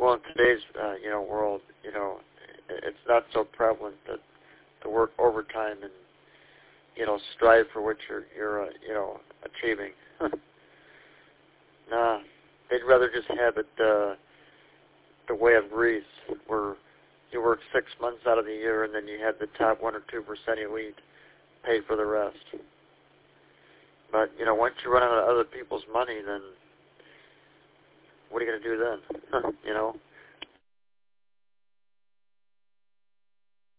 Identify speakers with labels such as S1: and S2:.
S1: Well, in today's world, it's not so prevalent to work overtime and strive for what you're achieving. Nah, they'd rather just have it the way of Greece, where you work 6 months out of the year and then you have the top 1 or 2% elite pay for the rest. But once you run out of other people's money, then what are you going to do then?